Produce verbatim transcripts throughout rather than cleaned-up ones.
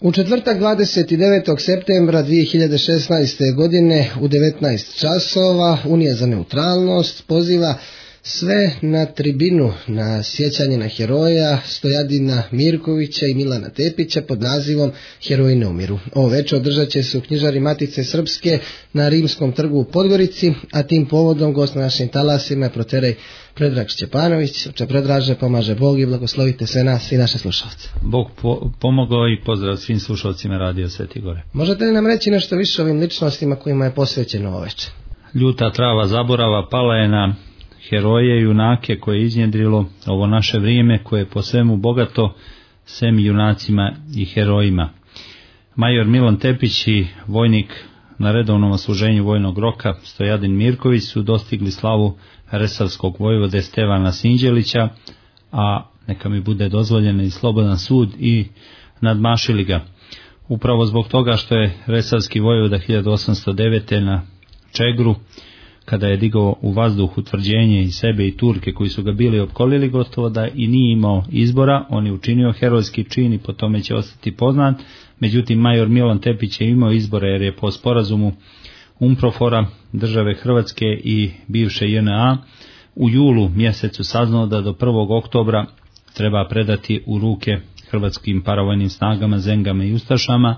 U četvrtak dvadeset devetog septembra dvije hiljade šesnaeste. godine u devetnaest časova Unija za neutralnost poziva sve na tribinu na sjećanje na heroja Stojadina Mirkovića i Milana Tepića pod nazivom Heroji ne umiru. Ovo večer održat će se u knjižari Matice Srpske na Rimskom trgu u Podgorici, a tim povodom gost na našim talasima je proterej Predrag Šćepanović. Oče Predraže, pomaže Bog i blagoslovite sve nas i naše slušalce. Bog po, pomogao i pozdrav svim slušalcima Radio Sveti Gore. Možete li nam reći nešto više o ovim ličnostima kojima je posvećeno ovo večer? Ljuta trava zaborava pala je na heroje i junake koje je iznjedrilo ovo naše vrijeme, koje je po svemu bogato sem junacima i herojima. Major Milan Tepić i vojnik na redovnom osluženju vojnog roka Stojadin Mirković su dostigli slavu resavskog vojvode Stevana Sinđelića, a neka mi bude dozvoljen i slobodan sud, i nadmašili ga. Upravo zbog toga što je resavski vojvoda hiljadu osamsto devete. na Čegru, kada je digao u vazduh utvrđenje i sebe i Turke koji su ga bili opkolili, gotovo da i nije imao izbora, on je učinio herojski čin i po tome će ostati poznat. Međutim, major Milan Tepić je imao izbora, jer je po sporazumu UNPROFOR-a države Hrvatske i bivše J N A u julu mjesecu saznao da do prvog oktobra treba predati u ruke hrvatskim paravojnim snagama, zengama i ustašama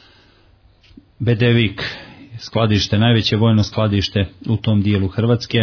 Bedevik, skladište, najveće vojno skladište u tom dijelu Hrvatske,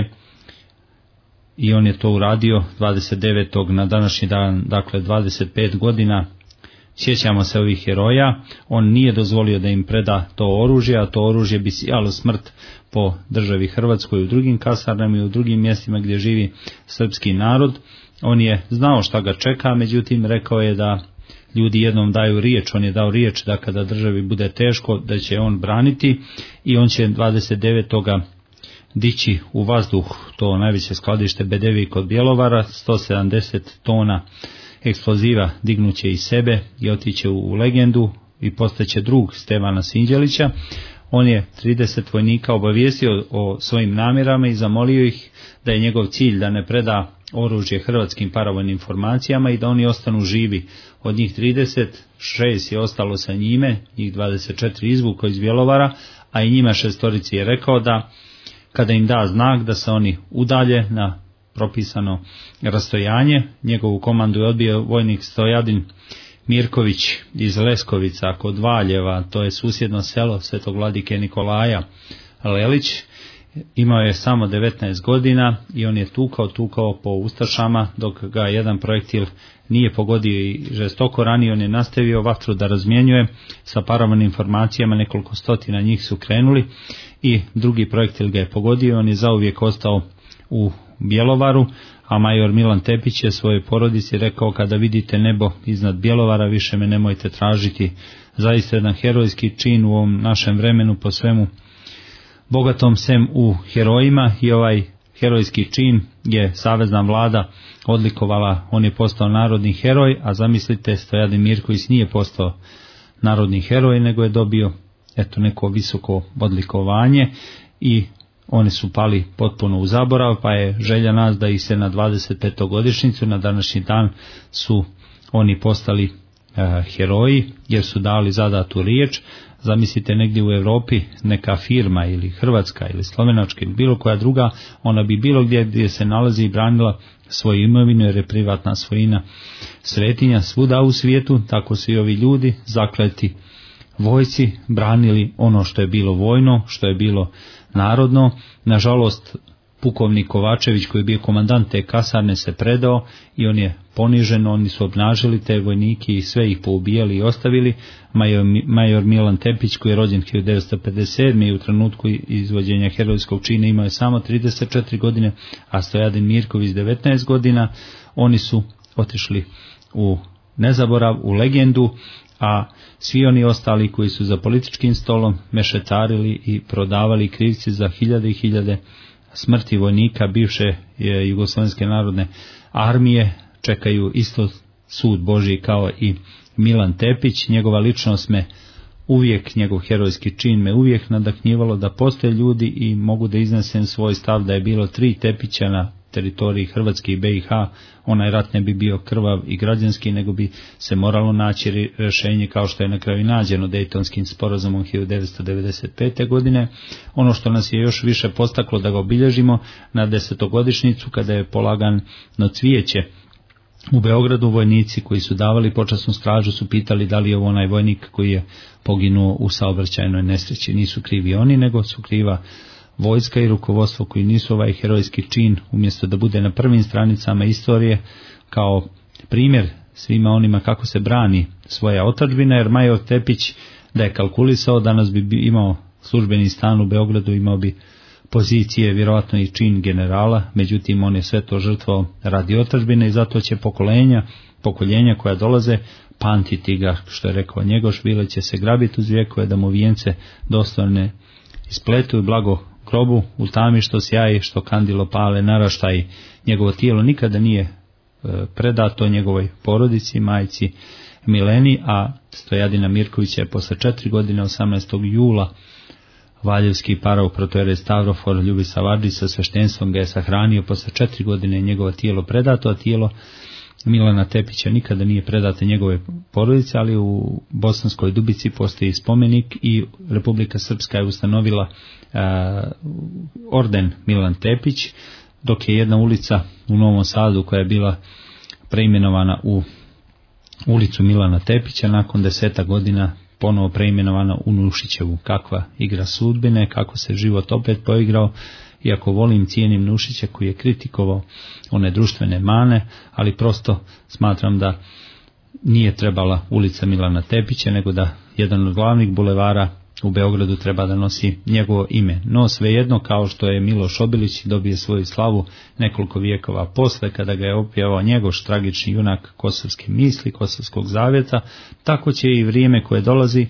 i on je to uradio dvadeset devetog na današnji dan, dakle dvadeset pet godina. Sjećamo se ovih heroja. On nije dozvolio da im preda to oružje, a to oružje bi sijalo smrt po državi Hrvatskoj u drugim kasarnama i u drugim mjestima gdje živi srpski narod. On je znao šta ga čeka, međutim rekao je da ljudi jednom daju riječ, on je dao riječ da kada državi bude teško da će on braniti, i on će dvadeset devetog dići u vazduh to najveće skladište Bedevik kod Bjelovara, sto sedamdeset tona eksploziva dignuće iz sebe i otiće u legendu i postaće drug Stevana Sinđelića. On je trideset vojnika obavijestio o svojim namjerama i zamolio ih da je njegov cilj da ne preda oružje hrvatskim paravojnim formacijama i da oni ostanu živi. Od njih trideset šest je ostalo sa njime, njih dvadeset četiri izvuko iz Bjelovara, a i njima šestorici je rekao da kada im da znak da se oni udalje na propisano rastojanje. Njegovu komandu je odbio vojnik Stojadin Mirković iz Leskovica kod Valjeva, to je susjedno selo svetog vladike Nikolaja Lelić. Imao je samo devetnaest godina i on je tukao, tukao po ustašama dok ga jedan projektil nije pogodio i žestoko ranio. On je nastavio vatru da razmjenjuje sa paravojnim formacijama, nekoliko stotina njih su krenuli i drugi projektil ga je pogodio. On je zauvijek ostao u Bjelovaru, a major Milan Tepić je svojoj porodici rekao: kada vidite nebo iznad Bjelovara, više me nemojte tražiti. Zaista jedan herojski čin u ovom našem vremenu, po svemu bogatom sem u herojima, i ovaj herojski čin je savezna vlada odlikovala. On je postao narodni heroj, a zamislite, Stojadin Mirković nije postao narodni heroj, nego je dobio eto neko visoko odlikovanje i oni su pali potpuno u zaborav, pa je želja nas da ih se na dvadeset petu godišnjicu, na današnji dan, su oni postali e, heroji, jer su dali zadatu riječ. Zamislite, negdje u Europi neka firma ili hrvatska ili slovenačka ili bilo koja druga, ona bi bilo gdje gdje se nalazi i branila svoju imovinu, jer je privatna svojina svetinja svuda u svijetu. Tako su i ovi ljudi zakleti vojci branili ono što je bilo vojno, što je bilo narodno. Nažalost, pukovnik Kovačević, koji je bio komandant te kasarne, se predao i on je ponižen. Oni su obnažili te vojnike i sve ih poubijali i ostavili. Major, major Milan Tepić, koji je rođen hiljadu devetsto pedeset sedme. i u trenutku izvođenja herojskog čina imao je samo trideset četiri godine, a Stojadin Mirković devetnaest godina. Oni su otišli u nezaborav, u legendu, a svi oni ostali koji su za političkim stolom mešetarili i prodavali krivci za hiljade i hiljade smrti vojnika bivše Jugoslovenske narodne armije čekaju isto sud Božji kao i Milan Tepić. Njegova ličnost me uvijek, njegov herojski čin me uvijek nadahnjivalo da postoje ljudi i mogu da iznesem svoj stav da je bilo tri Tepića na teritoriji Hrvatske i B i H, onaj rat ne bi bio krvav i građanski, nego bi se moralo naći rješenje kao što je na kraju nađeno Dejtonskim sporazumom hiljadu devetsto devedeset pete. godine. Ono što nas je još više postaklo da ga obilježimo na desetogodišnjicu kada je polagano cvijeće u Beogradu, vojnici koji su davali počasnu stražu su pitali da li je ovo onaj vojnik koji je poginuo u saobraćajnoj nesreći. Nisu krivi oni, nego su kriva vojska i rukovodstvo koji nisu ovaj herojski čin, umjesto da bude na prvim stranicama istorije kao primjer svima onima kako se brani svoja otadžbina, jer Major Tepić da je kalkulisao danas bi imao službeni stan u Beogradu, imao bi pozicije, vjerojatno i čin generala, međutim on je sve to žrtvao radi otadžbine i zato će pokolenja, pokoljenja koja dolaze pamtiti ga, što je rekao Njegoš, vile će se grabiti uz vijekove da mu vijence dostojne ispletu i blago grobu u tami što sjaji, što kandilo pale naraštaj. Njegovo tijelo nikada nije e, predato njegovoj porodici, majci Mileni, a Stojadina Mirković je posle četiri godine osamnaestog jula Valjevski parauk protojerej Stavrofor Ljubisa Varđić sa sveštenstvom ga je sahranio. Posle četiri godine njegovo tijelo predato, a tijelo Milana Tepića nikada nije predato njegove porodice, ali u Bosanskoj Dubici postoji spomenik i Republika Srpska je ustanovila uh, orden Milan Tepić, dok je jedna ulica u Novom Sadu koja je bila preimenovana u ulicu Milana Tepića nakon deseta godina ponovo preimenovana u Nušićevu. Kakva igra sudbine, kako se život opet poigrao, iako volim, cijenim Nušića koji je kritikovao one društvene mane, ali prosto smatram da nije trebala ulica Milana Tepića, nego da jedan od glavnih bulevara u Beogradu treba da nosi njegovo ime. No svejedno, kao što je Miloš Obilić dobije svoju slavu nekoliko vijekova posle, kada ga je opjevao Njegoš, tragični junak kosovske misli, kosovskog zavjeta, tako će i vrijeme koje dolazi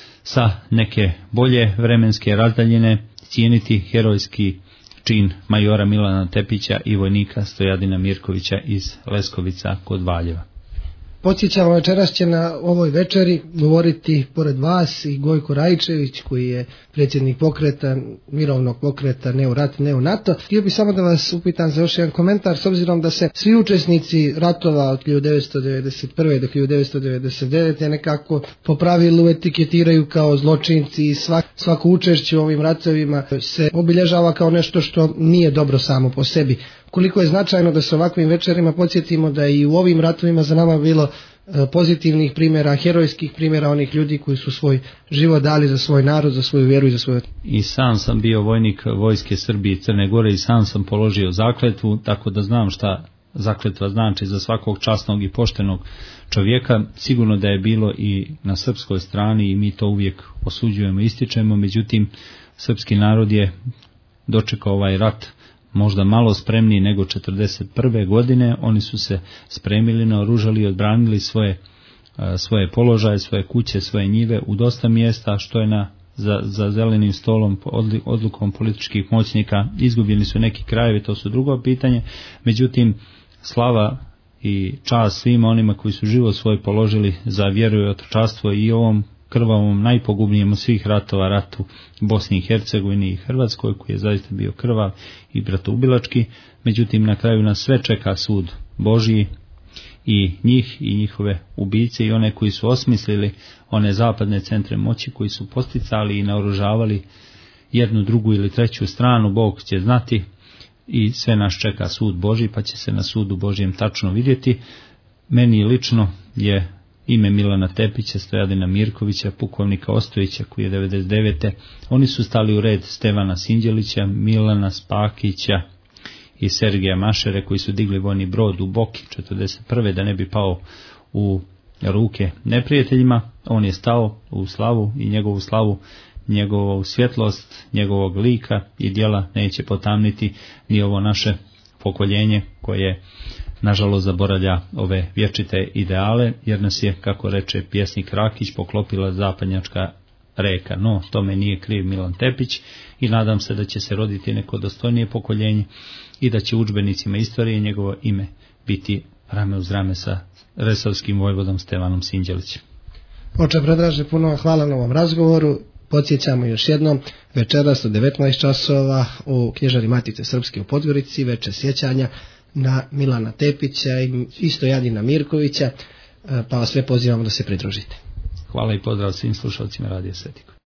sa neke bolje vremenske razdaljine cijeniti herojski čin majora Milana Tepića i vojnika Stojadina Mirkovića iz Leskovica kod Valjeva. Podsjećamo, večeras će na ovoj večeri govoriti pored vas i Gojko Rajčević, koji je predsjednik pokreta, mirovnog pokreta Ne u rat, ne u NATO. Htio bih samo da vas upitam za još jedan komentar, s obzirom da se svi učesnici ratova od hiljadu devetsto devedeset prve do hiljadu devetsto devedeset devete nekako po pravilu etiketiraju kao zločinci i svak, svako učešće u ovim ratovima se obilježava kao nešto što nije dobro samo po sebi. Koliko je značajno da se ovakvim večerima podsjetimo da i u ovim ratovima za nama bilo pozitivnih primjera, herojskih primjera onih ljudi koji su svoj život dali za svoj narod, za svoju vjeru i za svoju... I sam sam bio vojnik vojske Srbije i Crne Gore i sam sam položio zakletvu, tako da znam šta zakletva znači za svakog časnog i poštenog čovjeka. Sigurno da je bilo i na srpskoj strani i mi to uvijek osuđujemo i ističemo, međutim srpski narod je dočekao ovaj rat možda malo spremniji nego četrdeset prve. godine, oni su se spremili, naoružali i odbranili svoje, svoje položaje, svoje kuće, svoje njive u dosta mjesta, što je na, za, za zelenim stolom odlukom političkih moćnika. Izgubljeni su neki krajevi, to su drugo pitanje, međutim slava i čast svima onima koji su život svoj položili za vjeru i otočanstvo i ovom krvavom, najpogubnijem od svih ratova, ratu Bosni i Hercegovini i Hrvatskoj, koji je zaista bio krvav i bratoubilački. Međutim, na kraju nas sve čeka sud Božji i njih i njihove ubice i one koji su osmislili one zapadne centre moći, koji su posticali i naoružavali jednu, drugu ili treću stranu. Bog će znati i sve nas čeka sud Božji, pa će se na sudu Božjem tačno vidjeti. Meni lično je ime Milana Tepića, Stojadina Mirkovića, pukovnika Ostojića koji je devedeset devete. Oni su stali u red Stevana Sinđelića, Milana Spakića i Sergeja Mašere koji su digli vojni brod u Boki četrdeset prve da ne bi pao u ruke neprijateljima. On je stao u slavu i njegovu slavu, njegovu svjetlost, njegovog lika i djela neće potamniti ni ovo naše pokoljenje koje nažalost zaboravlja ove vječite ideale, jer nas je, kako reče pjesnik Rakić, poklopila zapadnjačka reka. No, tome nije kriv Milan Tepić i nadam se da će se roditi neko dostojnije pokoljenje i da će u udžbenicima istorije njegovo ime biti rame uz rame sa resavskim vojvodom Stevanom Sinđelićem. Oče Predraže, puno hvala na ovom razgovoru Podsjećamo još jednom, večeras u devetnaest časova u knjižari Matice Srpske u Podgorici, večer sjećanja na Milana Tepića i isto Jadina Mirkovića, pa vas sve pozivamo da se pridružite. Hvala i pozdrav svim slušalcima Radija Svetiko.